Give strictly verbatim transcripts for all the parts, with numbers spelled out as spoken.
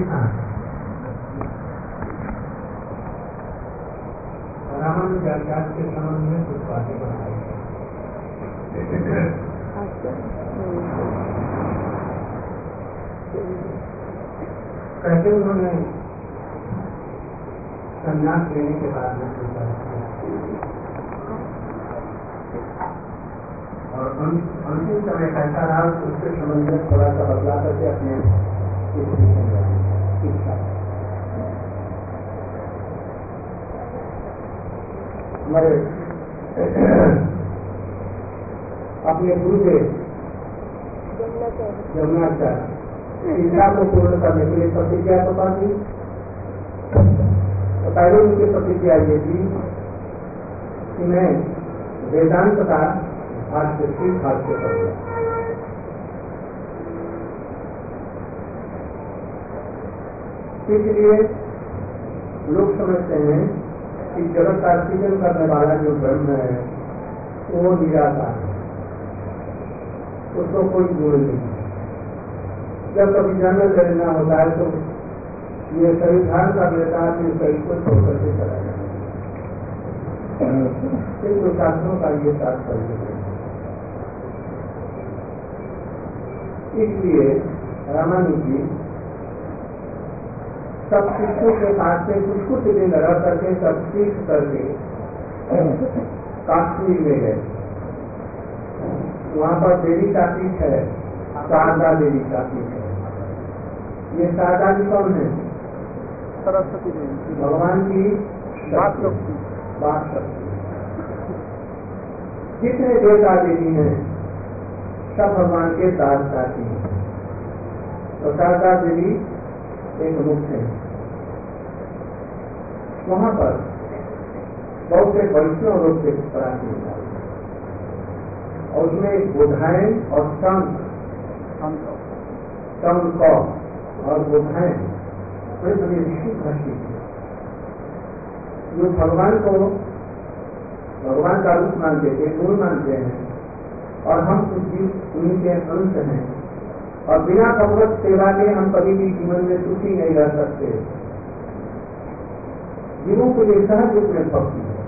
रामानुज व्याख्यान के संबंध में कुछ बातें बताई कहते उन्होंने संन्यास लेने के बाद में स्वीकार किया और अंतिम समय कैसा रहा उसके संबंध में थोड़ा सा बदला करके अपने शिक्षा हमारे अपने गुरुदेव जमुनाचार्य शिक्षा को पूर्ण करने के लिए प्रतिज्ञा तो कर दी। तो पहले उनकी प्रतिज्ञा ये थी कि मैं वेदांत का भाष्य की भाष्य करूंगा। इसलिए लोग समझते हैं कि जगत का सृजन करने वाला जो ब्रह्म है वो निराकार है, उसको कोई गुण नहीं। जब कभी जन्म लेना होता है तो ये शरीर धारण कर लेता है, फिर शरीर को छोड़ करके चला जाता है। तो शास्त्रों का ये तात्पर्य है। इसलिए रामानुज जी सब शिष्यों के पास से कुछ कुछ दिन रह करके सब सीख करके काश्मीर में गए। वहाँ पर देवी का पीठ है, शारदा देवी का पीठ है। ये शारदा जी कौन है? सरस्वती देवी, भगवान की बात शक्ति। बात शक्ति। जितने देवता देवी हैं सब भगवान के दास दासी हैं। तो शारदा देवी एक मुख्य है। वहाँ पर बहुत से वैष्णव लोग से प्राचीन था और उसमें बुधाएं और संत संत और बुधाएं बड़े बड़े ऋषि भाषी जो भगवान को भगवान का रूप मानते थे, गुण मानते हैं और हम उन्हीं के अंश हैं और बिना भगवत सेवा के हम कभी भी जीवन में सुखी नहीं रह सकते। जीवों के लिए सहज रूप में भक्ति है,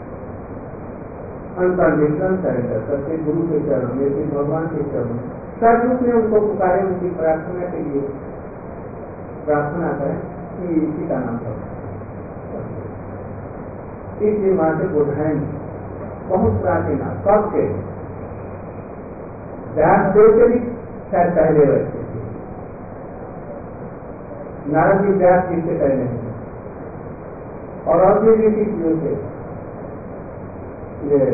अनकंडीशनल सरेंडर करके गुरु के चरण में, फिर भगवान के चरण में सहज रूप में उनको पुकारे, उनकी प्रार्थना के लिए प्रार्थना करें कि इसी का नाम करें। इसलिए वहां से बुधाएं बहुत प्राचीन कब के व्यास देव से भी शायद पहले रखते थे। नारद जी व्यास जी से पहले हैं और और भी ऋषि जी से ये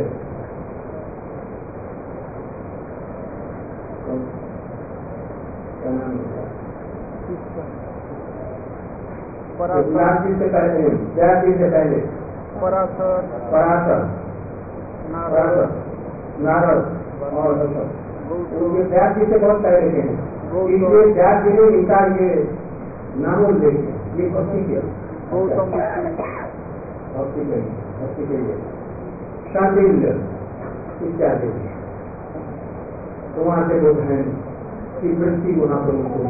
व्यास जी से पहले व्यास जी से पहले पराशर पराशर नारद नारद और उनके व्यास जी से बहुत पहले के हैं। इसलिए व्यास जी ने इनका ये नामोल्लेख ये भक्ति किया, भक्ति के भक्ति के लिए शांतिल्य इत्यादि। तो वहां से लोग हैं कि वृत्ति वहां पर उनको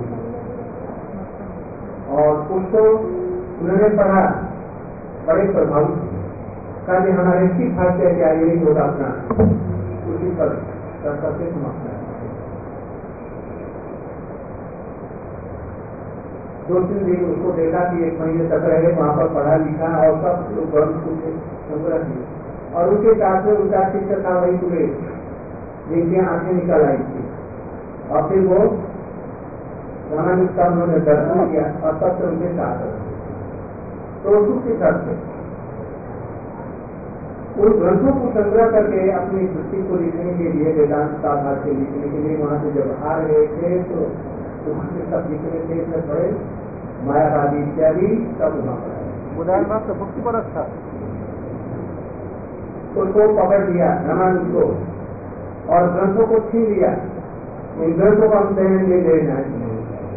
और उसको उन्होंने पढ़ा, बड़े प्रभावित कल हमारे इसी भाष्य क्या यही होगा अपना उसी पर करके समाप्त है। दो तीन दिन उसको देखा कि एक महीने तक रहे, वहां पर पढ़ा लिखा और सब लोग ग्रंथ कुछ संग्रह किए और उनके साथ में उनका शिक्षक था वही पूरे जिनकी आंखें निकल आई थी और फिर वो रामानुज का उन्होंने दर्शन किया और तब से उनके साथ तो उसके साथ थे उन ग्रंथों को संग्रह करके अपनी दृष्टि को लिखने के लिए, वेदांत का भाष्य लिखने के लिए वहां से जब आ रहे थे तो वहां से सब लिखने थे, इसमें पढ़े मायावादी इत्यादि सब वहां पढ़े। उदाहरण तो भक्ति परक था, उसको पकड़ लिया रामानुज को और ग्रंथों को छीन लिया। इन ग्रंथों को हम सहन ले लेना है।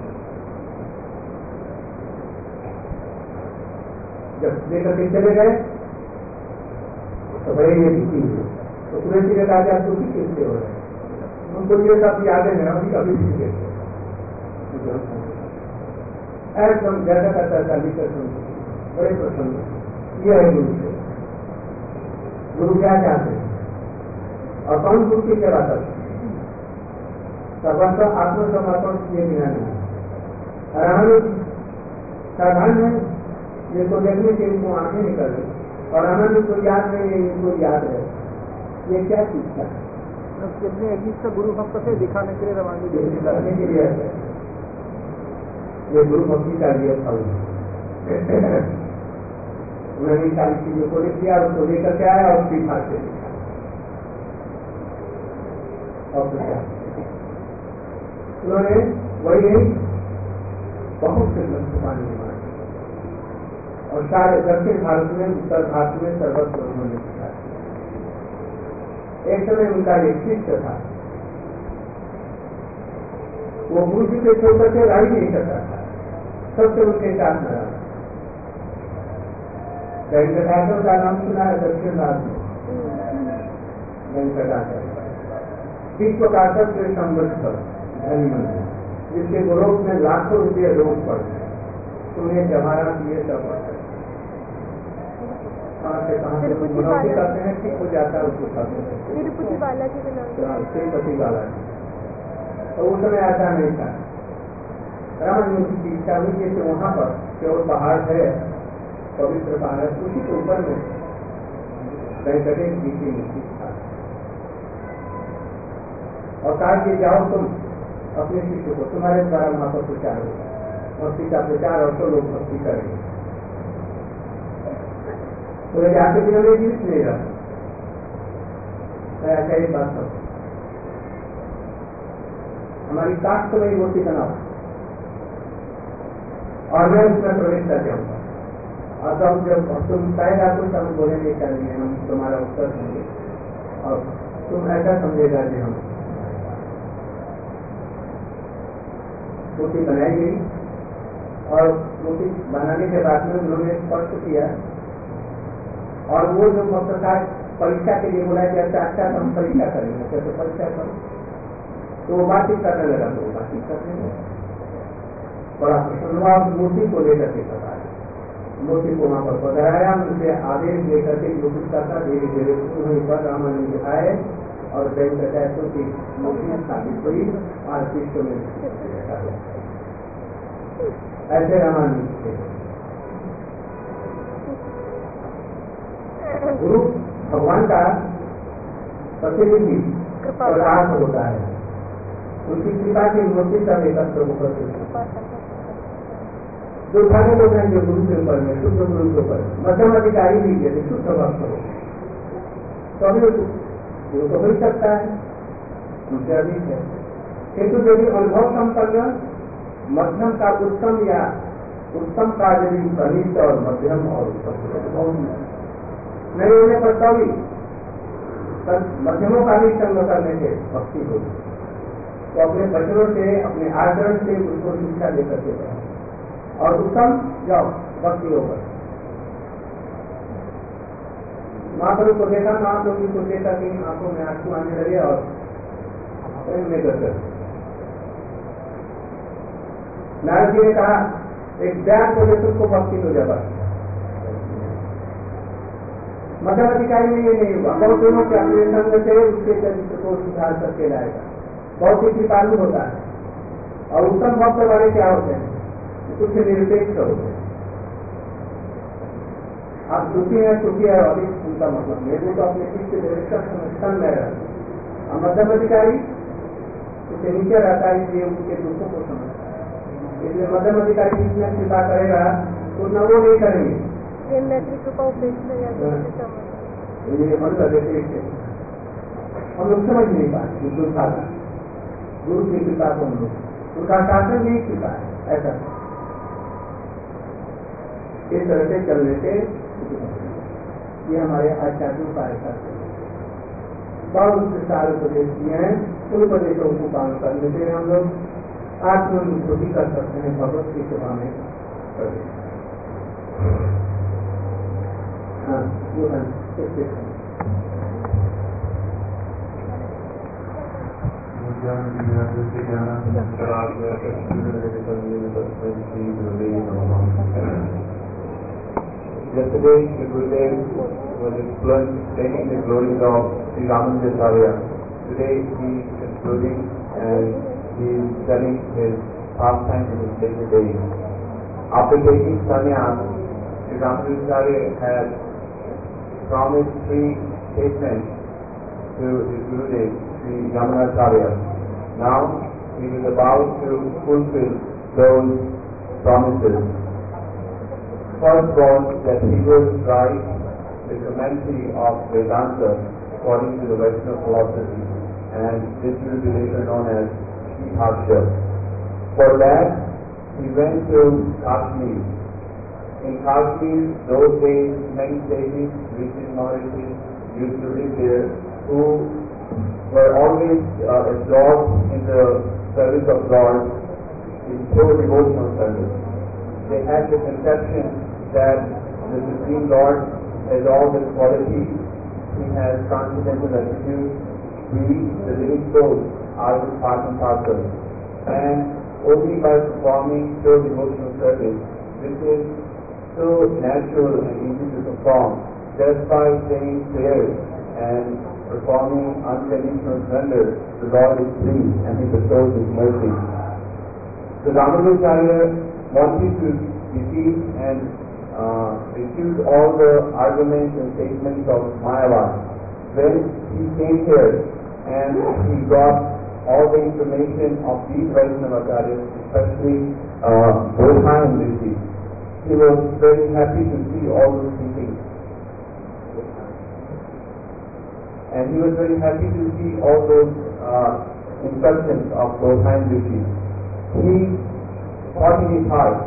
जब लेकर के चले गए तो बड़े ये दुखी हुए। तो पूरे जी ने कहा कि आप दुखी किससे हो रहे हैं? उनको ये सब यादें हैं, अभी कभी भी एकदम जैसा करता था लिखकर सुनते, बड़े प्रसन्न। ये है गुरु से। गुरु क्या चाहते हैं और कौन गुरु की सेवा करते हैं? सर्वस्व आत्मसमर्पण किए बिना नहीं। और हम साधारण है, जिनको देखने से इनको आंखें निकल गई और आनंद को याद नहीं है, इनको याद है। ये क्या चीज था? कितने अजीब से गुरु भक्त थे, दिखाने के लिए रवानी करने के लिए है। ये गुरु भक्ति का लिए फल। उन्होंने सारी चीजों को लिख दिया, उसको लेकर के आया और उसकी भाग से लिखा। और तो क्या उन्होंने वही नहीं, बहुत से ग्रंथ पानी मारे और सारे दक्षिण भारत में, उत्तर भारत में सर्वत्र उन्होंने लिखा। एक समय उनका एक शिष्य था, वो गुरु जी के छोड़कर के राही नहीं करता था, सबसे उनके साथ में रहा। वेंकटाचल का नाम सुना है दक्षिण भारत में? वेंकटाचल विश्व का सबसे समृद्ध धनी मंदिर, जिसके गोलोक में लाखों रुपये रोज पड़ते, उन्हें जवाहरात ये सब पड़ता है। कहाँ से कहाँ से मनौती करते हैं, ठीक हो जाता है उसको खाते हैं। तिरुपति बालाजी के नाम से। तिरुपति बालाजी। तो उस समय ऐसा नहीं था। रामायण की इच्छा हुई कि वहाँ पर केवल पहाड़ है, पवित्र पहाड़, उसी के ऊपर में वेंकटेश जी की मूर्ति था। और कहा कि जाओ तुम अपने शिष्य को, तुम्हारे द्वारा वहां पर प्रचार होगा, भक्ति का प्रचार और तो लोग भक्ति करेंगे। तो जाके भी हमें जीवित नहीं रहा। ऐसा ही बात सब हमारी कास्ट में मूर्ति बनाओ और मैं उसमें प्रवेश कर जाऊंगा। और तब जब तुम शायद आपको सब बोलेंगे चाहिए, हम तुम्हारा उत्तर देंगे और तुम ऐसा समझेगा कि हम मूर्ति बनाई गई। और मूर्ति बनाने के बाद में उन्होंने स्पष्ट किया और वो जो भक्त था परीक्षा के लिए बोला कि अच्छा अच्छा हम परीक्षा करेंगे, कैसे परीक्षा करो? तो वो बातचीत करने लगा, तो वो बातचीत करने लगा, बड़ा प्रसन्न हुआ। मूर्ति को लेकर के बताया, मूर्ति को वहां पर पधराया, उनसे आदेश लेकर के जो कुछ करता धीरे धीरे वहीं पर रामानंद आए और वेंकटेश्वर की मूर्ति स्थापित हुई और विश्व में देखा गया। ऐसे रामानंद थे। गुरु भगवान का प्रतिनिधि प्रकाश होता है, उनकी कृपा की मूर्ति सब एकत्र होकर दुर्भाग्य लोग हैं जो गुरु के ऊपर में, शुद्ध गुरु के ऊपर मध्यम अधिकारी भी यदि शुद्ध भक्त हो तो अभी वो तो हो ही सकता है, उनसे अधिक है। किंतु यदि अनुभव संपन्न मध्यम का उत्तम या उत्तम का यदि कनिष्ठ और मध्यम और उत्तम नहीं होने पर तभी मध्यमों का भी संग करने से भक्ति होगी। तो अपने बचनों से, अपने आचरण से उसको शिक्षा देकर के जाए और उत्तम जाओ भक्ति होगा। महाप्रभु को देखा, महाप्रभु को देखा कि आंखों में आंसू आने लगे और में कर नारद जी ने कहा एक ब्याज को लेकर उसको भक्ति हो जाए। मध्यम अधिकारी में ये नहीं हुआ, बहुत दोनों के अपने संग से उसके चरित्र को सुधार करके लाएगा, बहुत ही कृपालु होता है। और उत्तम भक्त वाले क्या होते हैं? कुछ निरपेक्ष होते हैं। आप दुखी है, सुखी है, अभी उनका मतलब नहीं, वो तो अपने शिष्य संस्थान में रहता। और मध्यम अधिकारी उससे नीचे रहता है, इसलिए उनके दुखों को समझता है। इसलिए मध्यम अधिकारी जिसमें कृपा करेगा उतना वो नहीं करेंगे। कृपा उपेक्षा ये मन कर देते हम लोग समझ नहीं पाते गुरु का गुरु की कृपा को, हम लोग उनका शासन नहीं कृपा है। ऐसा इस तरह से चलने से ये हमारे आचार्यों का ऐसा बहुत सारे उपदेश दिए हैं। उन उपदेशों को पालन करने से हम लोग आत्मनिर्भर कर सकते हैं, भगवत की सेवा में प्रवेश। हाँ वो है ज्ञान Yesterday, Shri Gurudev was explaining the glories of Sri Ramanujacharya. Today, he is concluding and he is telling his pastime in his later days. After taking sannyas, Sri Ramanujacharya had promised three statements to his Gurudev, Sri Yamunacharya. Now, he is about to fulfill those promises. First was that he will write the commentary of Vedanta according to the Vaishnava philosophy, and this will be later known as Shri-Bhashya. For that, he went to Kashmir. In Kashmir, those days, many sages, rishis, maharishis used to live there, who were always uh, absorbed in the service of Lord, in pure devotional service. They had the conception that the Supreme Lord has all the qualities. He has transcendental attributes. We, the living souls, are the part and parcel. And only by performing pure devotional service, which is so natural and easy to perform, just by saying prayers and performing unconditional surrender, the Lord is pleased and He bestows His mercy. So Ramanujacharya wanted to defeat and uh, refute all the arguments and statements of Mayavad. When he came here and he got all the information of these Vaishnavacharyas, especially uh, Bodhayan Rishi, he was very happy to see all those teachings. And he was very happy to see all those uh, instructions of Bodhayan Rishi. He thought in his heart,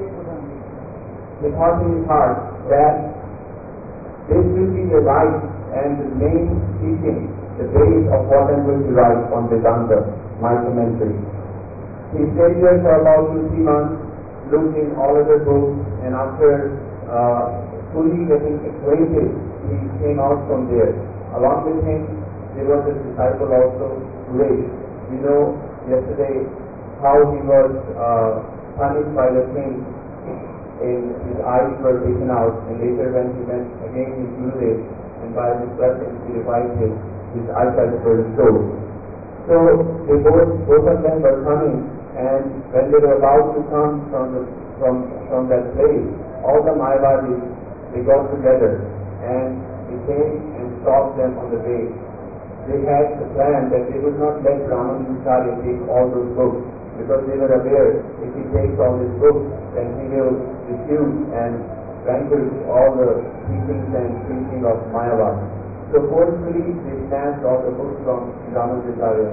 he thought in his heart that this will be the right and the main teaching, the base of what I'm going to write on Vedanta, my commentary. He stayed here for about two, three months, looked in all other books, and after uh, fully getting acquainted, he came out from there. Along with him, there was a disciple also, Suresh. We know yesterday how he was uh, punished by the king, and his eyes were taken out, and later when he went again his Gurudev, and by his blessing he revived him, his eyesight were restored. So they both, both of them were coming, and when they were about to come from the, from from that place, all the Mayavadis, they got together, and they came and stopped them on the way. They had the plan that they would not let Ramanujacharya take all those books, because they were aware if he takes all these books, then he will refute and vanquish all the teachings and preaching of Mayavad. So forcefully they snatched all the books from Sri Ramanujacharya.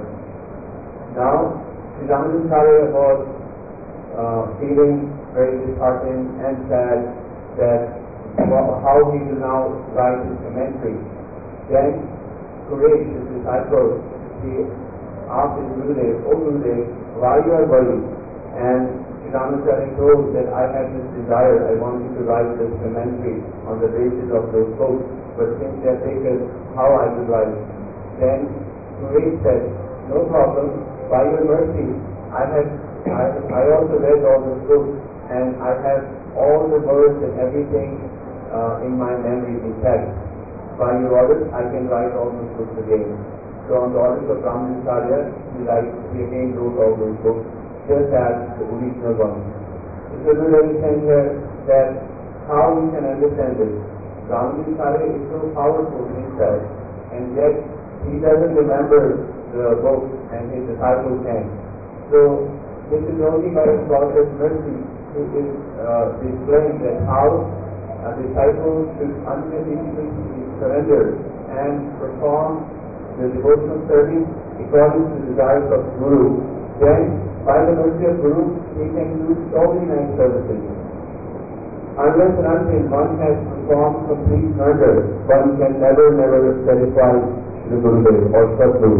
Now Sri Ramanujacharya was uh, feeling very disheartened and sad that well, how he will now write his commentary. Then Suresh, his disciple, he asked his Gurudev, "Oh Gurudev, why you are worried?" And Sri Ramanujacharya told that I had this desire, I wanted to write this commentary on the basis of those books, but since they are taken, how I will write? Then Suresh said, "No problem, by your mercy, I have I, I also read all those books, and I have all the words and everything uh, in my memory intact. By your orders, I can write all those books again." So on the orders of Ramanujacharya, he, like, he again wrote all those books, just as the original ones. It will be very saying here that how we can understand this. Ramanujacharya is so powerful himself, and yet he doesn't remember the book, and his disciples can. So this is only by God's mercy who is uh, displaying that how a disciple should unconditionally surrender and perform the devotional service according to the desires of Guru. Then, by the mercy of Guru, he can do so many nice services. Unless and until one has performed complete murder, one can never, never satisfy the Gurudev or Sadguru.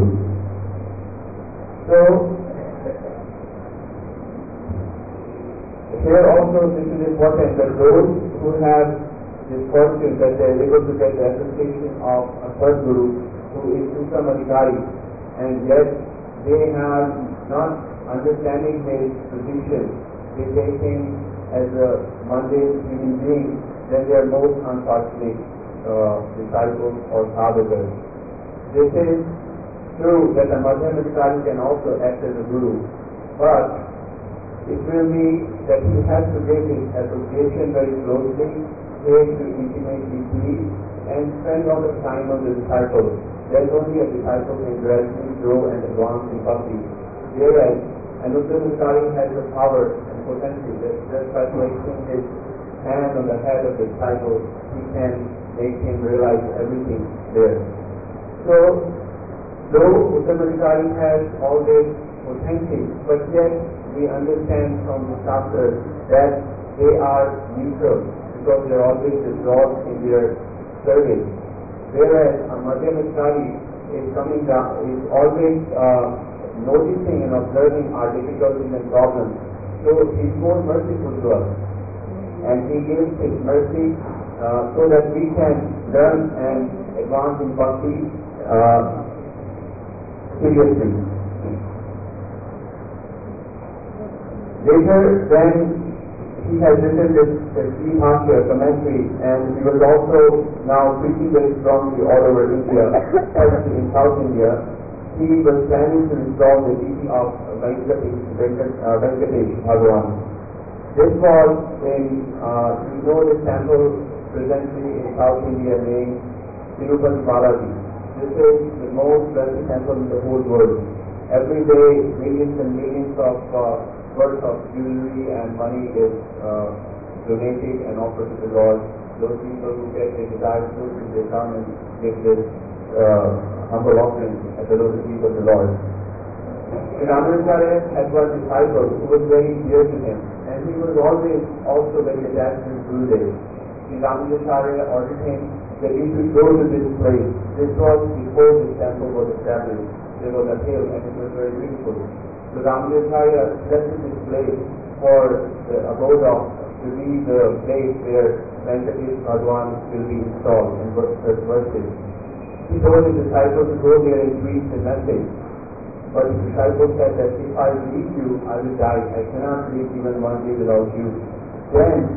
So, here also this is important that those who have this fortune that they are able to get the association of a Sadguru who is Uttam Adhikari, and yet they have not understanding his position, they take him as a mundane human being, then they are most unfortunate uh, disciples or sadhakas. This is true that a Madhyamachari can also act as a guru, but it will be that he has to give his association very closely, pay to intimately please, and spend a lot of time on the disciple. Then only a disciple can gradually grow and advance in bhakti. Whereas an Uttaramadhyamachari has the power and potential that just by placing his hand on the head of the disciple, he can make him realize everything there. So, though Uttaramadhyamachari has all this potential, but yet we understand from the chapter that they are neutral because they are always absorbed in their service. Whereas a Madhyamachari is coming down, is always uh, noticing and observing our difficulties and problems. So he is more merciful to us. And he gives his mercy uh, so that we can learn and advance in bhakti uh, seriously. Later, then he has written this Sri Bhashya commentary, and he was also now preaching very strongly all over India, especially in South India. He was planning to install the deity of Venkatesh, Venkatesh Bhagavan. This was in, uh, you know, this temple presently in South India named Tirupati Balaji. This is the most wealthy temple in the whole world. Every day, millions and millions of uh, worth of jewelry and money is uh, donated and offered to the Lord. Those people who get their desired fruit, they come and give this uh, humble offering at the lotus feet of the Lord. Sri Ramanujacharya had one disciple who was very dear to him, and he was always also very attached to his Gurudev. Sri Ramanujacharya ordered him that he should go to this place. This was before this temple was established. There was a hill and it was very beautiful. So Ramanujacharya selected this place for the abode of, to be the place where Venkatesh Bhagavan will be installed and worshipped. He told his disciples to go there and preach the message. But his disciples said that if I leave you, I will die. I cannot live even one day without you. Then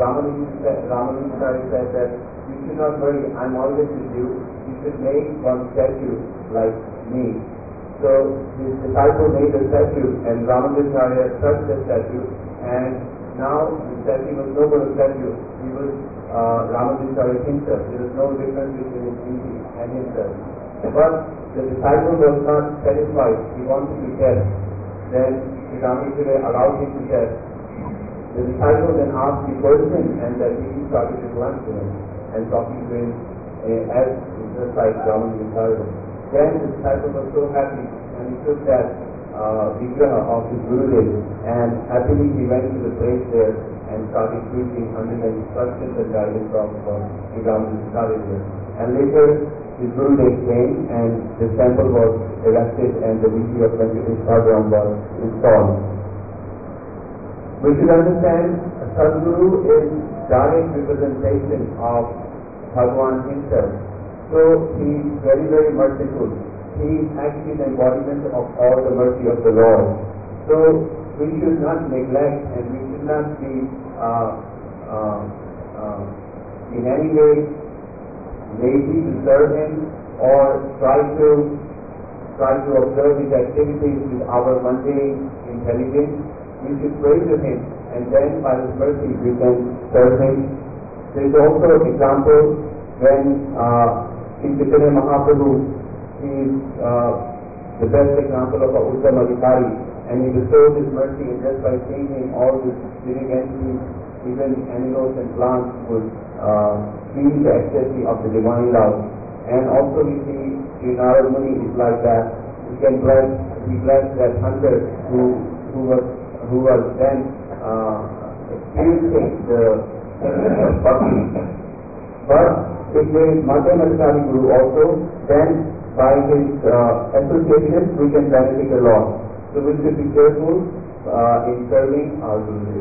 Ramanujacharya said that you should not worry, I am always with you. You should make one statue like me. So his disciple made a statue, and Ramanujacharya touched the statue, and now the statue was no more a statue. He was uh, Ramanujacharya himself. There was no difference between his deity and himself. But the disciple was not satisfied. He wanted to test. Then Ramanujacharya allowed him to test. The disciple then asked the person, and that he started to glance to him and talking to him uh, as just like Ramanujacharya. Then the disciple was so happy, and he took that uh, vigraha of his Gurudev, and happily he went to the place there and started preaching under the instructions and guidance of uh, Sri Ramanujacharya. And later his Gurudev came, and the temple was erected, and the deity of Venkatesh Bhagavan was installed. We should understand a Sadguru is direct representation of Bhagavan himself. So he is very, very merciful. He is actually the embodiment of all the mercy of the Lord. So we should not neglect, and we should not be uh, uh, uh, in any way lazy to serve him, or try to try to observe his activities with our mundane intelligence. We should pray to him, and then by his mercy we can serve him. There is also an example when uh, Sri Chaitanya Mahaprabhu, he is uh, the best example of a Uttaramadhyamachari, and he bestows his mercy, and just by seeing him, all the living entities, even animals and plants, would uh, feel the ecstasy of the divine love. And also we see Sri Narad Muni is like that. He can bless, he blessed that hunter who who was who was then uh, experiencing the bhakti. But if there is Madhyamachari Guru also, then by his uh, association we can benefit a lot. So we should be careful uh, in serving our Guru.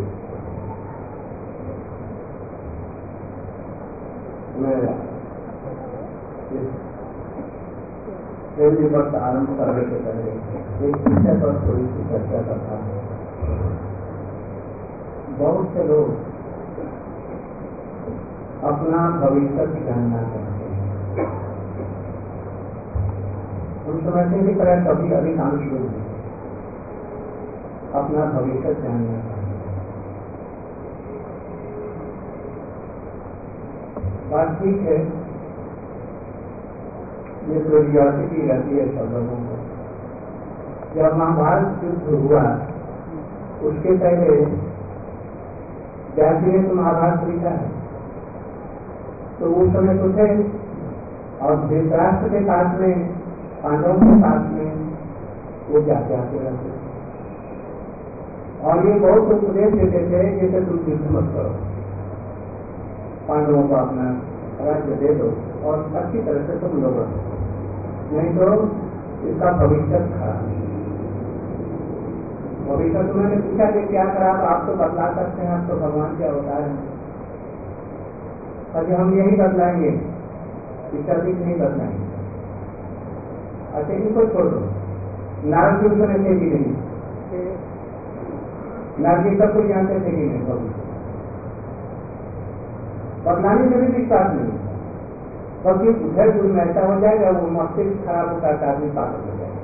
मैं इस पहली वर्ष आरंभ करने के पहले एक विषय पर थोड़ी सी चर्चा करता है। बहुत से लोग अपना भविष्य जानना चाहते हैं। उन समझने की तरह कभी अधिकांश लोग अपना भविष्य जानना चाहते हैं। बात ठीक है, ये क्यूरियोसिटी रहती है सब लोगों को। जब महाभारत युद्ध हुआ उसके पहले व्यास जी ने तो महाभारत लिखा है, तो उस समय तो थे और धृतराष्ट्र के साथ में, पांडवों के साथ में वो जाते आते रहते थे और ये बहुत उपदेश देते थे, जैसे तुम युद्ध मत करो, पांडवों को अपना राज्य दे दो और अच्छी तरह से तुम लोग रहो, नहीं तो इसका भविष्य खराब। भविष्य तुमने पूछा कि क्या खराब, आप तो बदला सकते हैं, आप तो भगवान के अवतार हैं। अभी हम यही बदलाएंगे, इससे अधिक नहीं बदलाएंगे। अच्छा इनको छोड़ दो, नारद जी उसमें थे कि नहीं? नारद जी सब कुछ जानते थे कि नहीं? भविष्य बदलाने में भी विश्वास नहीं, क्योंकि उधर गुरु में ऐसा हो जाएगा, वो मस्तिष्क खराब होता है, आदमी पागल हो जाएगा।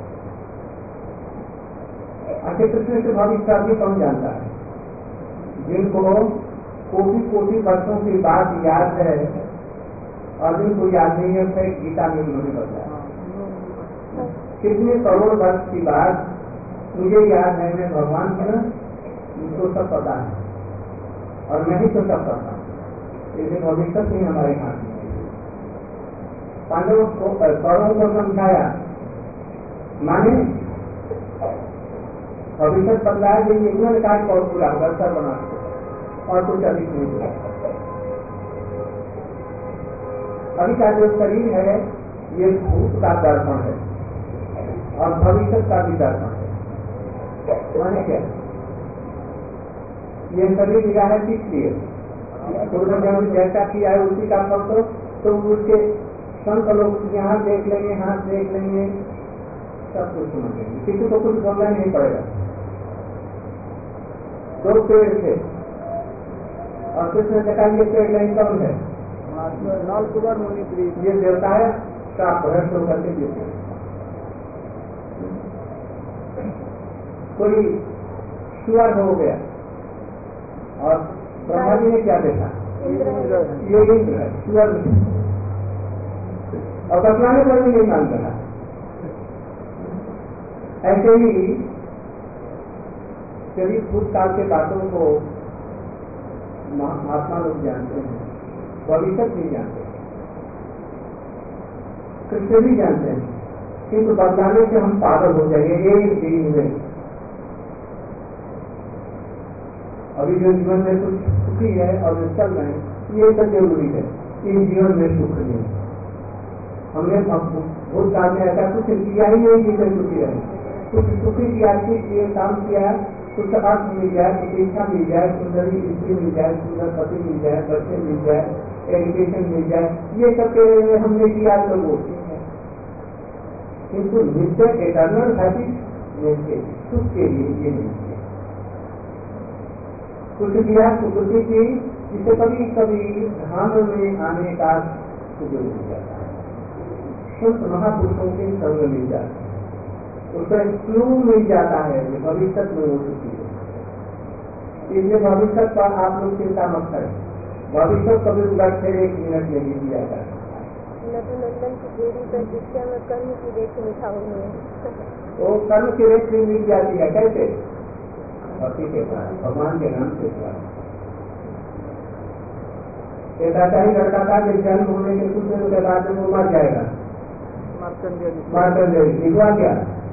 अच्छे कृष्ण से भविष्य आदमी कौन जानता है? जिनको कोटि कोटि वर्षों की बात याद है और जिनको याद नहीं है, उसे गीता में उन्होंने बताया कितने करोड़ वर्ष की बात मुझे याद है, मैं भगवान की ना मुझको सब पता है और मैं ही तो सब पता हूँ। इसलिए भविष्य नहीं हमारे हाथ में। पांडवों को कौरवों को समझाया, माने भविष्य बदलाया कि इन्होंने कहा कि बहुत बुरा होगा, सर बना और कुछ अधिक नहीं बुरा। अभी का जो शरीर है ये भूत का दर्पण है और भविष्य का भी दर्पण है। माने क्या? ये शरीर मिला है किस लिए? उन्होंने जैसा किया है उसी का फल तो, तो उसके संत लोग यहाँ देख लेंगे, हाथ देख लेंगे, सब कुछ समझ लेंगे, किसी को कुछ बोलना नहीं पड़ेगा। दो पेड़ थे और कृष्ण ने कहा ये पेड़ नहीं कौन है? लाल कुमार मुनि, ये देवता है, साफ भ्रष्ट होकर के देते। कोई सुअर हो गया और ब्रह्मा जी ने क्या देखा? ये इंद्र है, सुअर नहीं। और बतलाने पर भी नहीं मान रहा। ऐसे ही यदि भूतकाल के बातों को महात्मा लोग जानते हैं, भविष्य नहीं जानते, कृष्ण भी जानते हैं, किंतु बदलाने से हम पागल हो जाएंगे एक दिन में। अभी जो जीवन में कुछ सुखी है और जो चल रहे हैं, ये तो जरूरी है। इन जीवन में सुख नहीं, हमने भूतकाल में ऐसा कुछ किया ही नहीं जिससे सुखी रहे। कुछ सुखी किया, किए काम किया, कुछ अर्थ मिल जाए, प्रतिष्ठा मिल जाए, सुंदरी स्त्री मिल जाए, सुंदर पति मिल जाए, बच्चे मिल जाए, एजुकेशन मिल जाए, ये सब हमने किया तो वो किंतु नित्य एटर्नल हैप्पीनेस सुख के लिए ये नहीं किया। कुछ किया कुछ की जिसे कभी कभी ध्यान में आने का सुयोग मिल जाता है, संत महापुरुषों के संग मिल जाता है, उसका क्लू मिल जाता है कि भविष्य में हो चुकी है। इसलिए भविष्य पर आप लोग चिंता मत करें, भविष्य कभी उलट से एक मिनट में नहीं दिया जाता। नंदन की देरी पर जिससे हमें कर्म की रेख लिखा हुआ है, वो कर्म की रेख भी मिल जाती है। कैसे? भक्ति के द्वारा, भगवान के नाम के द्वारा। एक ऐसा ही लड़का था कि जन्म होने के कुछ दिनों के बाद वो मर जाएगा, मार्कंडेय लिखवा क्या?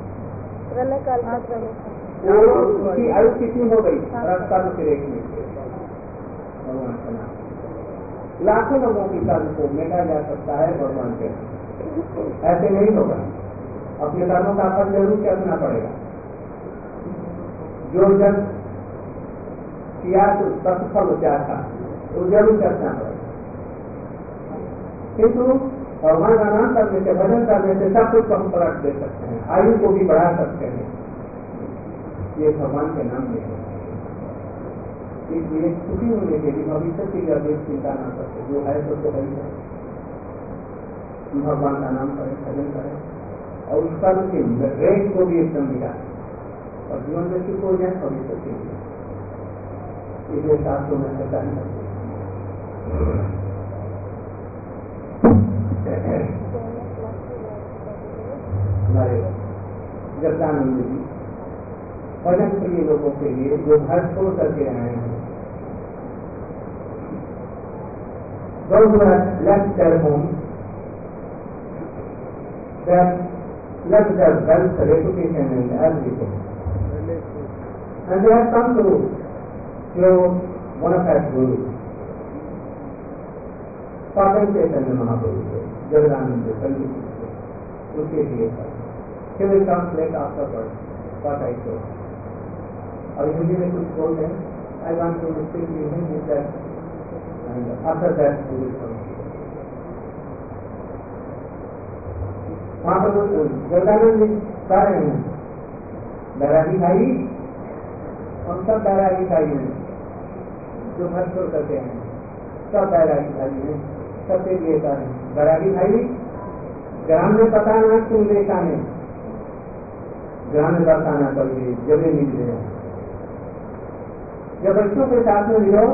उसकी आयु कितनी हो गई? कर्म की रेख में भगवान का नाम। लाखों लोगों की कर्म को मेटा जा सकता है भगवान के। ऐसे नहीं होगा, अपने कर्मों का फल जरूर चलना पड़ेगा। जो जब किया तो सफल क्या था वो जरूर करना पड़ेगा, किंतु भगवान का नाम करने से, भजन करने से सब कुछ को हम पलट दे सकते हैं, आयु को भी बढ़ा सकते हैं। ये भगवान के नाम में है। इसलिए सुखी होने के लिए भविष्य की अभी चिंता न करते, जो है तो तो वही है। भगवान का नाम करें, भजन करें और उस कर्म के रेट को भी एकदम मिला और जीवन में सुख हो जाए भविष्य के लिए। इसलिए शास्त्रों में ऐसा नहीं हमारे जगदानंद जी भजन प्रिय लोगों के लिए जो घर छोड़ करके आए हैं, those who have left their home, they have left their wealth, reputation and everything, and they have come to your Bonafide Guru, Pavan Chaitanya Mahaprabhu, Jagadanand Ji, Pandit Ji, उसके लिए he will translate afterwards what I told. और हिंदी में कुछ बोल रहे हैं, I want to speak in Hindi that, and after that we will come. वहाँ पर जगदानंद जी कह रहे हैं, बैरागी भाई, हम सब बैरागी भाई हैं, जो घर छोड़ करके हैं, सब बैरागी भाई हैं, सबके लिए कह रहे हैं, बैरागी भाई, ग्राम में पता ना क्यों लेता है, ग्राम में बताना पड़ेगी, जगह मिल रहे हैं। जब बच्चों के साथ में मिलो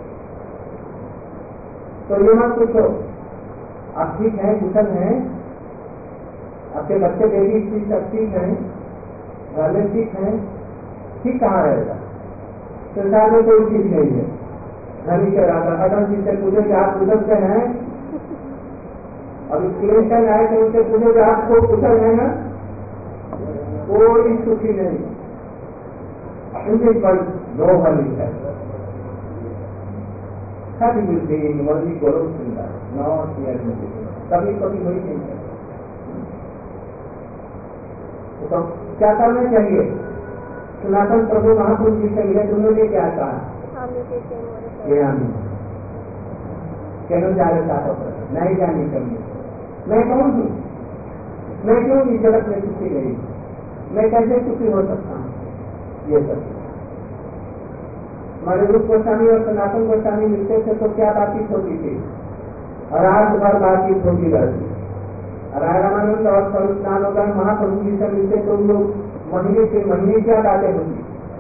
तो ये मत पूछो आप ठीक हैं, कुशल हैं, आपके बच्चे बेटी ठीक सब ठीक हैं, घर में ठीक हैं, ठीक कहाँ रहेगा? संसार में कोई ठीक नहीं है। नबी के राजा अदम जी से पूछे कि आप कुशल से हैं, अब क्लेशन आए तो उनसे पूछे कि आपको कुशल है ना, कोई सुखी नहीं, उनकी पर दो भली है। कभी मिलती मर्जी गौरव सुंदर नौ कभी कभी वही नहीं है। तो क्या करना चाहिए? सनातन प्रभु महापुरुष जी से मिले, तुमने क्या कहा? ये आमी कहना जा रहा था, नहीं जानी चाहिए। मैं कौन हूँ? मैं क्यों इस जगत में सुखी गई? मैं कैसे सुखी हो सकता हूँ? ये सब हमारे रूप गोस्वामी और सनातन गोस्वामी मिलते थे तो क्या बातचीत होती थी? रात भर बातचीत होती रहती। रामानंद और स्वरूपानंद महाप्रभु जी से मिलते तो लोग महीने से महीने क्या बातें होती,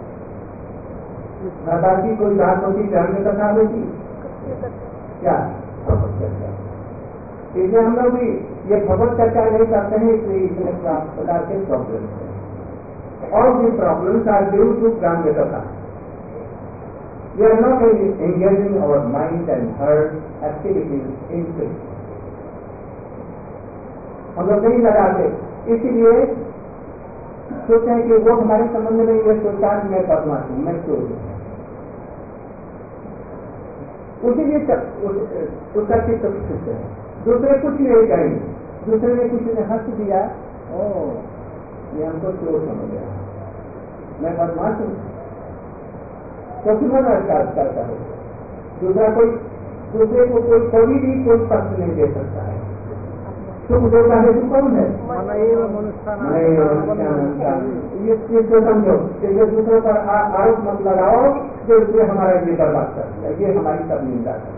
माता की कोई बात होती, जानने कथा होती, क्या इसलिए हम लोग भी ये भगवत चर्चा नहीं करते हैं, इसलिए इतने प्रकार के प्रॉब्लम है। और भी प्रॉब्लम्स आर ड्यू टू ग्राम्य कथा। We are not engaging our mind and heart activities in faith. हम लोग नहीं लगाते, इसीलिए सोचते हैं कि वो हमारे संबंध में ये सोचता है मैं परमात्मा हूँ, मैं क्यों उसीलिए उसका चित्त खुश है। दूसरे कुछ नहीं कहेंगे, दूसरे ने कुछ ने हंस दिया, ओ ये हमको चोर समझ गया, मैं परमात्मा हूँ तो फिर मैं करता है। दूसरा कोई दूसरे को कोई कभी भी कोई कष्ट नहीं दे सकता है। तुम देवता है, तू कौन है? ये समझो, ये दूसरों पर आरोप मत लगाओ जो इसलिए हमारा ये बर्बाद कर दिया, ये हमारी सब निंदा कर।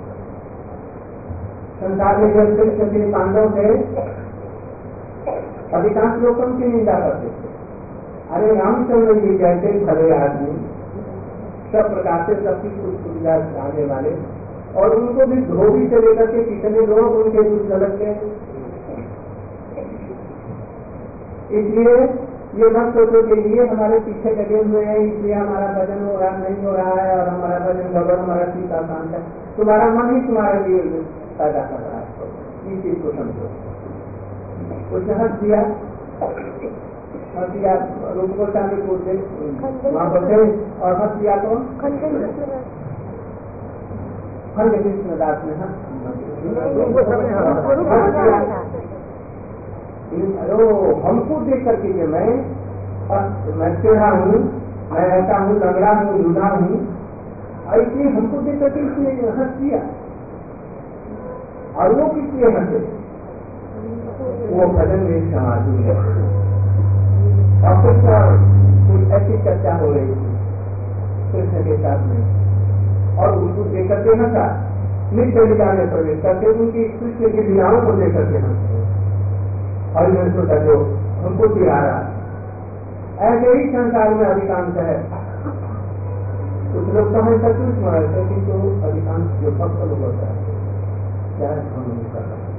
संसार में जब कृष्ण पांडव थे, अधिकांश लोग उनकी निंदा करते थे। अरे रामचंद्र जी जैसे भले आदमी, सब प्रकार से सबकी कुछ सुविधा आने वाले, और उनको भी धोबी से लेकर के कितने लोग उनके कुछ गलत के। इसलिए ये मत सोचो कि ये हमारे पीछे लगे हुए हैं, इसलिए हमारा भजन हो रहा नहीं हो रहा है, और हमारा भजन भगवान हमारा ठीक आसान है। तुम्हारा मन ही तुम्हारे लिए पैदा कर रहा है, इस चीज को समझो। उसने हंस दिया, हंस दिया रूप गोस्वामी को वहाँ बसे और हंस दिया तो खंड कृष्णदास ने हंस हमको देख करके कि मैं मैं टेढ़ा हूँ, मैं ऐसा हूँ, लंगड़ा हूँ, लूढ़ा हूँ, और इसलिए हमको देख करके इसने हंस दिया। और वो किस लिए हंसे? वो भजन में समाधि है। और कुछ कोई ऐसी चर्चा हो रही थी कृष्ण के साथ में, और उनको देख करके हंसा, नित्य लीला में प्रवेश करके उनकी कृष्ण की लीलाओं को देख करके हंसते, और मैंने सोचा जो हमको चिढ़ा रहा। ऐसे ही संसार में अधिकांश है। कुछ लोग तो हमें सचमुच मारते, किंतु अधिकांश जो भक्त लोग होता है क्या हम नहीं कर रहे।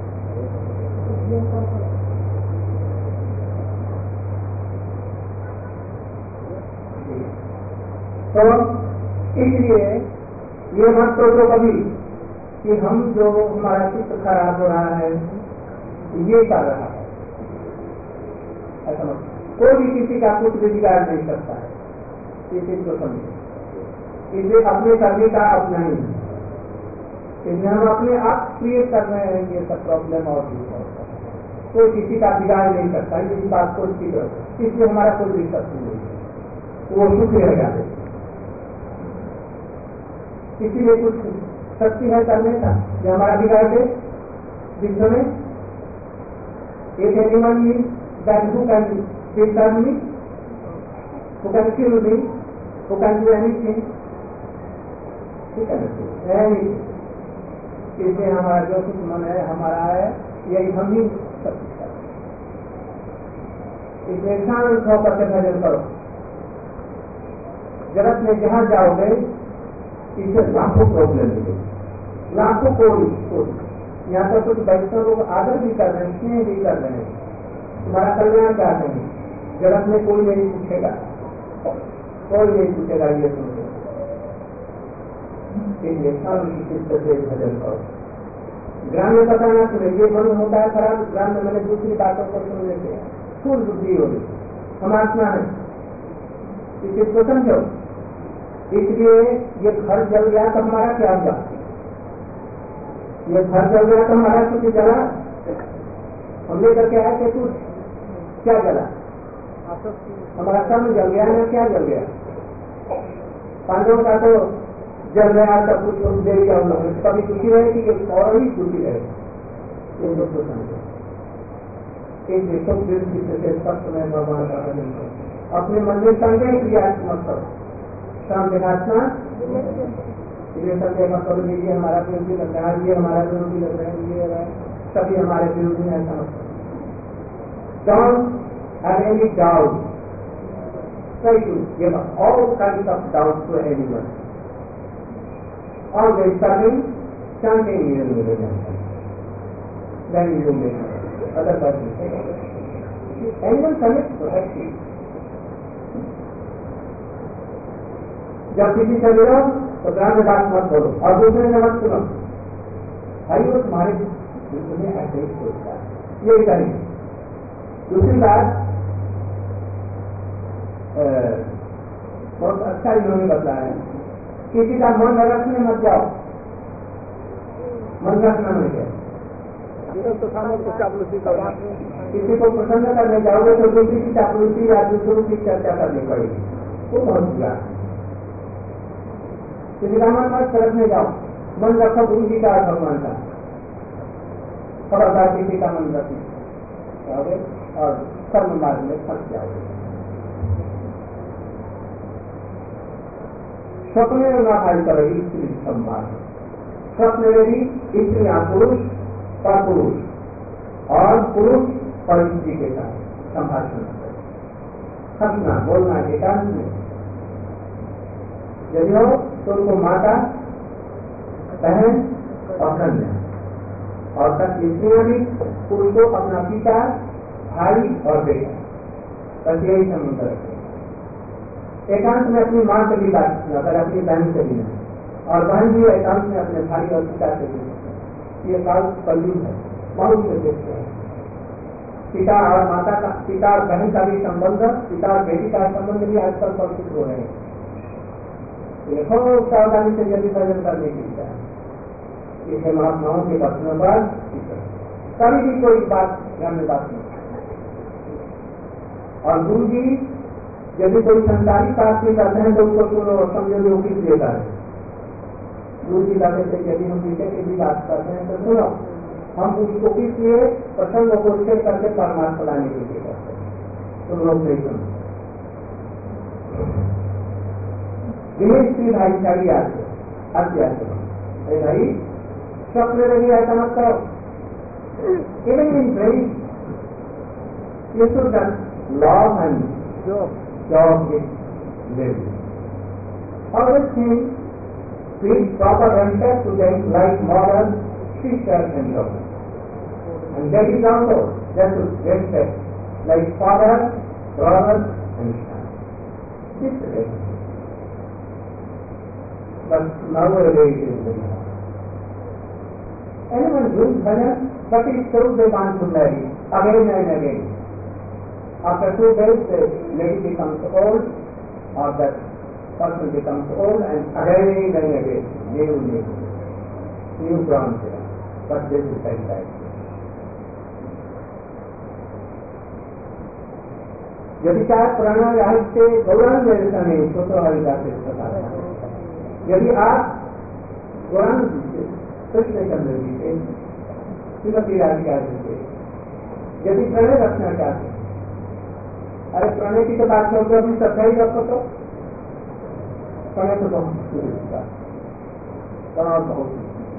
तो इसलिए ये मत सोचो कभी कि हम जो हमारा चित्त खराब हो रहा है ये कर रहा है, ऐसा मत। कोई भी किसी का कुछ भी बिगाड़ नहीं सकता है, ये चीज को समझे। इसे अपने करने का अपना ही है, इसमें हम अपने आप क्रिएट कर रहे हैं ये सब प्रॉब्लम। और कोई किसी का बिगाड़ नहीं सकता, ये बात को ठीक है, इसलिए हमारा कोई दिक्कत नहीं है, वो सुख रहेगा। इसीलिए कुछ शक्ति है करने का जो हमारा बिगाड़ दे विश्व में। एक एनिमल में that who can disturb me, who can kill me, who can do anything, ठीक है ना? इसलिए हमारा जो कुछ मन है हमारा है, यही हम ही सब कुछ करें। इसलिए शांत होकर के भजन करो। जगत में जहाँ जाओगे इससे लाखों प्रॉब्लम मिलेगी, लाखों कोई कोई। यहाँ पर कुछ वैष्णव लोग आदर भी कर रहे हैं, स्नेह भी कर रहे हैं, तुम्हारा कल्याण चाहते हैं। जगत में कोई नहीं पूछेगा, कोई नहीं पूछेगा ये सुनते। इसलिए शांति चित्त से भजन करो। ग्राम में पता ना सुने, ये मन होता है खराब, ग्राम में मैंने दूसरी बातों को सुनने से फूल बुद्धि होगी। हम आत्मा है, इस चीज को समझो। इसलिए ये घर जल गया तो हमारा क्या हुआ? ये घर जल गया तो हमारा कुछ जला, हम लेकर के आए थे कुछ, क्या जला? हमारा कर्म जल गया ना, क्या जल गया? पांडवों का तो जल गया, सब कुछ दे दिया उन लोगों ने। कभी दुखी रहेगी कि और ही दुखी रहेगी, ये लोग तो समझो। एक देखो दृष्टि से स्पष्ट में भगवान का भजन करो, अपने मन में संदेह क्रियात्मक करो। काम देखात्मा इसलिए संदेह मत करो, ये हमारा विरोधी लग रहा है, ये हमारा विरोधी लग रहा है, ये सभी हमारे विरोधी है, ऐसा मत करो। Don't have any doubt, try to give all kinds of doubt to anyone. Always serving, chanting your religion. Then you may other person. Anyone commits to action. जब किसी से मिलो तो ग्राम में बात मत करो और दूसरे में मत सुनो। भाई वो तुम्हारे तुम्हें ऐसे ही सोचता है, यही करेंगे। दूसरी बात बहुत अच्छा इन्होंने बताया है, किसी का मन रखने मत जाओ, मन रखना नहीं है। किसी को प्रसन्न करने जाओगे तो दूसरी की चापलूसी या दूसरों की चर्चा करनी पड़ेगी, वो बहुत बुरा है। किसी का मन मत रखने जाओ, मन रखो गुरु जी का, भगवान का। खबरदार किसी का मन रखने जाओगे और कर्म मार्ग में फंस जाओगे। स्वप्न में ना भाई करेगी स्त्री सम्मान, स्वप्न में भी स्त्रियां पुरुष और पुरुष और पुरुष और स्त्री के साथ संभाषण हंसना बोलना एकांत में। यदि हो तो उनको माता बहन और कन्या, और तक स्त्रियां भी पुरुष को अपना पिता भाई और बेटा, बस यही संबंध रखते। एकांत में अपनी माँ से भी बात की, अगर अपनी बहन से भी नहीं, और बहन भी एकांत में अपने भाई और पिता से भी नहीं। ये काल कलयुग है, बहुत से देखते हैं। पिता और माता का, पिता और बहन का भी संबंध, पिता और बेटी का संबंध भी आजकल कलुषित हो रहे हैं। देखो सावधानी से यदि भजन करने की इच्छा है, इसे महात्माओं के वचनों पर कभी भी कोई बात घर में बात नहीं। और गुरु जी यदि कोई संसारी बात नहीं करते हैं तो उसको सुनो और समझो जो किस लेता है। गुरु जी कहते थे यदि हम पीछे की भी बात करते हैं तो सुनो, हम उसको किस लिए प्रसंग को छेड़ करके परमात्मा लाने के लिए करते हैं। तुम लोग नहीं समझ दिनेश की भाईचारी आते अत्याचार अरे भाई स्वप्न में भी ऐसा मत करो। Even in dream you should love and job with them. Always think, give proper respect to them like mother, sister and daughter. And that is also that to respect like father, brother and son. This is it. But nowadays it is very hard. Anyone doing bhajan, but it shows they want to marry again and again. After two days, the lady becomes old, or that person becomes old, and again and again, new, new, new ground there. But this is like that. यदि चाहे पुराना राहित्य गौरांग जैसा नहीं तो तो हरिदास बता रहा है। यदि आप गौरांग जी से कृष्ण चंद्र जी से श्रीमती राधिका जी से यदि प्रणय रखना चाहते हैं, अरे प्रणय की तो बात छोड़ अभी सफाई रखो तो प्रणय तो बहुत तनाव बहुत।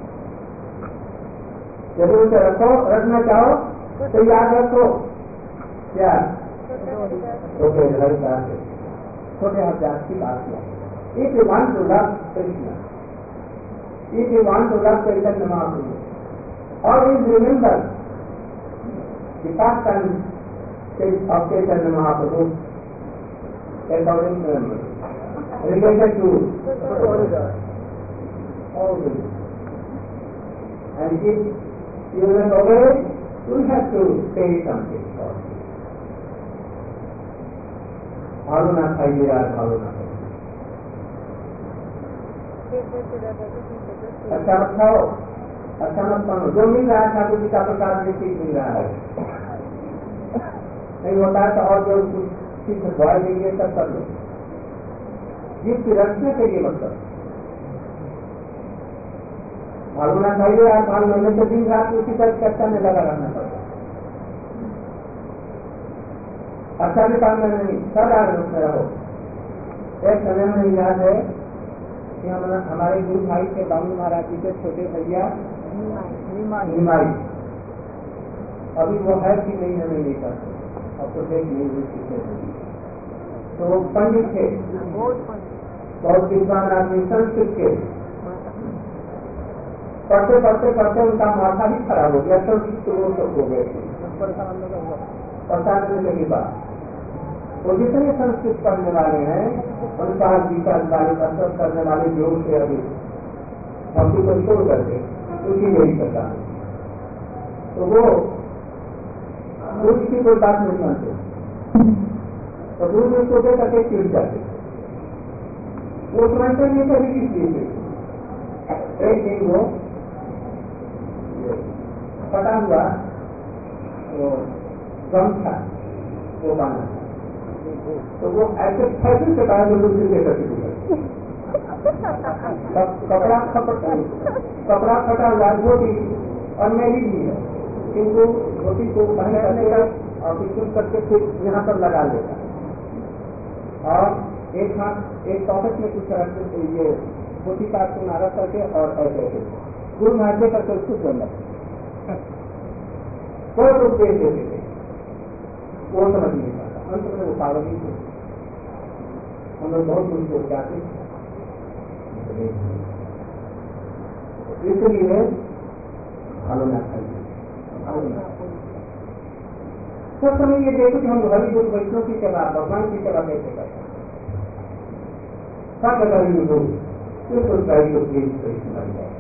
यदि उसे रखो रखना चाहो तो याद रखो क्या छोटे हरिदास छोटे हरिदास की बात किया। If you want to love Krishna, if you want to love Chaitanya Mahaprabhu, always remember the past times of Chaitanya Mahaprabhu according to memory, related to always. And if you will not obey, you will have to pay something for it. भालो ना खाइए यार, भालो ना खाइए। अच्छा मत खाओ, अच्छा मत खाओ। जो मिल रहा है ठाकुर जी का प्रसाद में ठीक मिल रहा है, नहीं होता है तो और जो कुछ चीज भर देंगे सब कर लो। जिसकी रखने के लिए मतलब भालो ना खाइए यार, भालो नहीं तो दिन रात उसी तरह चर्चा में लगा रहना पड़ता। अच्छा भी काम में नहीं, सब आगे उसमें रहो। एक समय में याद है कि हम हमारे गुरु भाई के बाबू महाराज जी के छोटे भैया निमाई, अभी वो है कि नहीं हमें नहीं करते, अब तो देख नहीं हुई। तो वो पंडित थे, बहुत विद्वान आदमी, संस्कृत के। पढ़ते पढ़ते पढ़ते उनका माथा ही खराब हो गया, संस्कृत वो सब हो गए परेशान होने की बात। वो जितने संस्कृत पढ़ने वाले हैं उनका गीता वाले कसरत करने वाले जोर से अभी भक्ति को छोड़ करके उसी यही करता है। तो वो गुरु की कोई बात नहीं मानते, तो गुरु जी उसको दे करके चिड़ जाते। वो समझते नहीं कभी किस चीज से। एक दिन वो फटा हुआ वो गमछा वो बांधा, तो वो ऐसे फैशन से कहा दूसरी लेकर के कपड़ा कपड़ा फटा हुआ धोती और मेरी भी है, किंतु धोती को पहले और पिछुल करके फिर यहाँ पर लगा लेता और एक हाथ एक पॉकेट में कुछ रखते ये धोती का किनारा करके और ऐसे ऐसे गुरु मारने करके उसको जोड़ना कोई रूप दे देते थे। वो समझ नहीं पाता, अंत में वो पागल ही थे। हम लोग बहुत कुछ सोच जाते, इसलिए भालो ना खाइए। सब समय ये देखो कि हम हरि गुरु वैष्णव की सेवा, भगवान की सेवा कैसे करते हैं। सब हरि गुरु बिल्कुल सही को प्लीज कृष्ण बन जाए।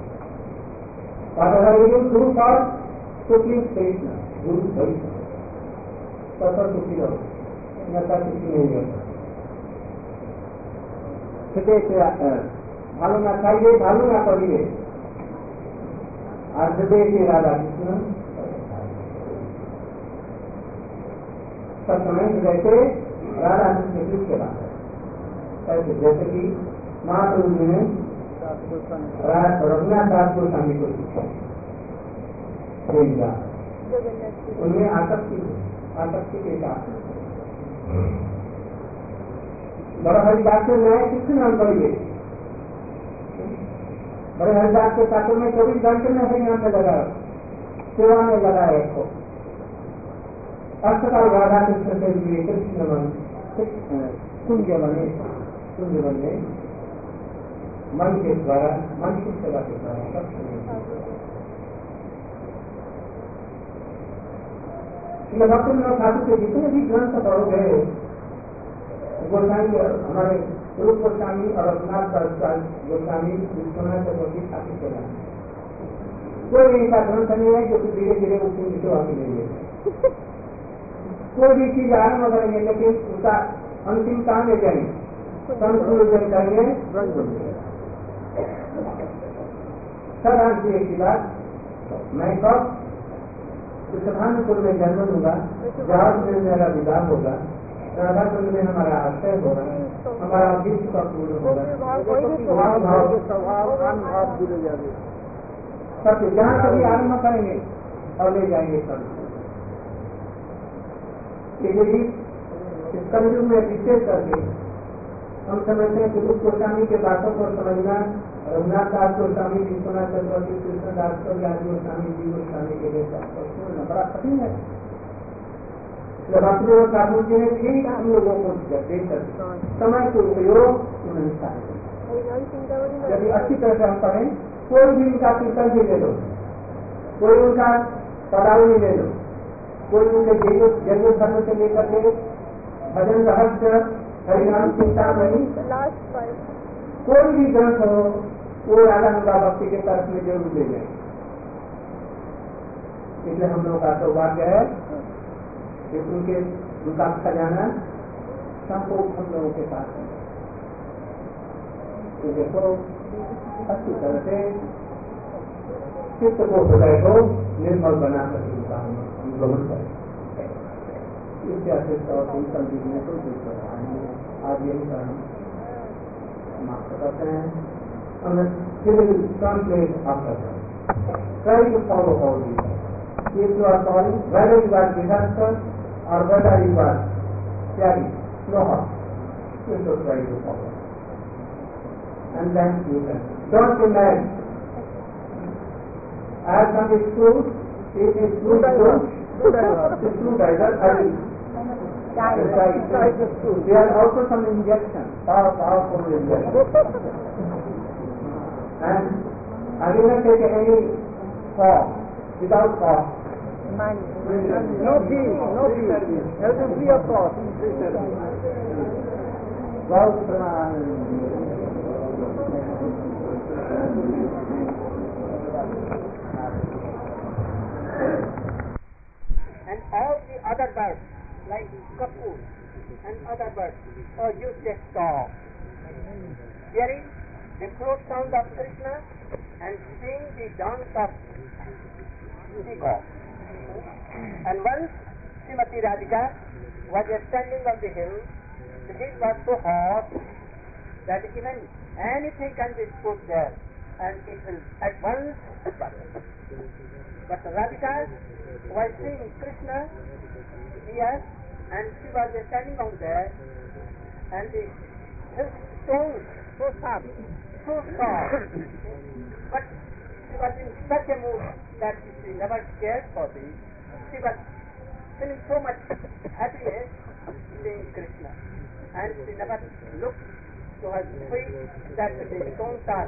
हरि गुरु फॉर तो प्लीज कृष्ण गुरु वैष्णव सफर सुखी रहो, नशा सुखी नहीं होता। भालो ना खाइए, भालो ना पढ़िए, और हृदय से राधा कृष्ण सब समय जैसे राधा कृष्ण की सेवा कैसे, जैसे कि महाप्रभु जी ने रघुनाथ दास गोस्वामी को शिक्षा श्रृंगार, जगन्नाथ जी उनमें आसक्ति आसक्ति के साथ बड़ा हरिदास से न्याय किसके नाम करिए? बड़े हरिदास के ठाकुर में चौबीस घंटे में हरिनाम में लगा, सेवा में लगा है को अष्टकाल राधा कृष्ण के लिए कृष्ण मन कुंज बने कुंज बने मन के द्वारा मन की सेवा के द्वारा भक्ति विनोद ठाकुर के जितने भी ग्रंथ पढ़ोगे गोस्वामी हमारे रूप गोस्वामी और रघुनाथ गोस्वामी विश्वनाथ चतुर्थी ठाकुर के नाम कोई ऐसा ग्रंथ नहीं है जो धीरे धीरे उसकी सेवा की नहीं है। कोई भी चीज आरम्भ करेंगे लेकिन उसका अंतिम काम ले जाएंगे संपूर्ण करेंगे सर आज की एक बात मैं कब प्रधानपुर में जन्म लूंगा, जहाज में मेरा विवाह होगा, राधाकुंड में हमारा आश्रय होगा, हमारा विश्व का पूर्ण होगा, सत्य जहाँ कभी आरम्भ करेंगे और ले जाएंगे सब। यदि इस कलयुग में विशेष करके हम समझते हैं कि रूप गोस्वामी के बातों को समझना रघुनाथ दास गोस्वामी विश्वनाथ चतुर्थी कृष्ण दास आदि गोस्वामी जी गोस्वामी के लिए बड़ा कठिन है। भक्तिविनोद ठाकुर जी ने ठीक हम लोगों को देकर समय के उपयोग यदि अच्छी तरह से हम पढ़ें, कोई भी उनका कीर्तन भी ले लो, कोई उनका पदावली ले लो, कोई उनके जैव धर्म से लेकर के भजन रहस्य हरिनाम चिंता नहीं, कोई भी ग्रंथ हो वो राधा भक्ति के तरफ में जरूर ले जाए। इसलिए हम लोगों का सौभाग्य है कि उनके उनका खजाना सबको हम लोगों के पास है। तो देखो अच्छी तरह से चित्त को हृदय को निर्मल बना कर उनका हम ग्रहण करें। इससे अतिरिक्त और कोई संजीवने को आज यही कारण समाप्त करते हैं। Translate after try to follow all these. If you are following, whether you are disaster or whether you are carrying no harm, you should try to follow. And then you can. Don't be mad. As some is true, it is true that it is true that I will. There are also some injections, power, powerful injections. And I will not take any form without cost. No fee, no fee. Everything free of cost. And all the other birds, like kapur and other birds, are useless dog. Hearing the throat sound of Krishna and seeing the dance of peacock. And once Srimati Radhika was standing on the hill, the heat was so hot that even anything can be put there and it will at once burn. But Radhika was seeing Krishna here and she was standing on there and the hill stones so sharp, so soft, but she was in such a mood that she never cared for this. She was feeling so much happiness seeing Krishna, and she never looked to her feet that the stones are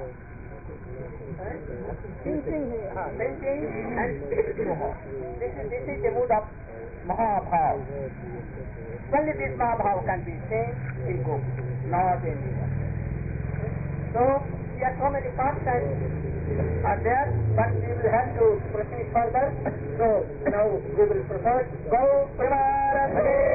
pinching and so hot. This is, this is the mood of Mahabhav. Only this Mahabhav can be seen in Gop, not anywhere. So, there are so many pastimes are there, but we will have to proceed further. So, now we will proceed. Go, Pramarabhage!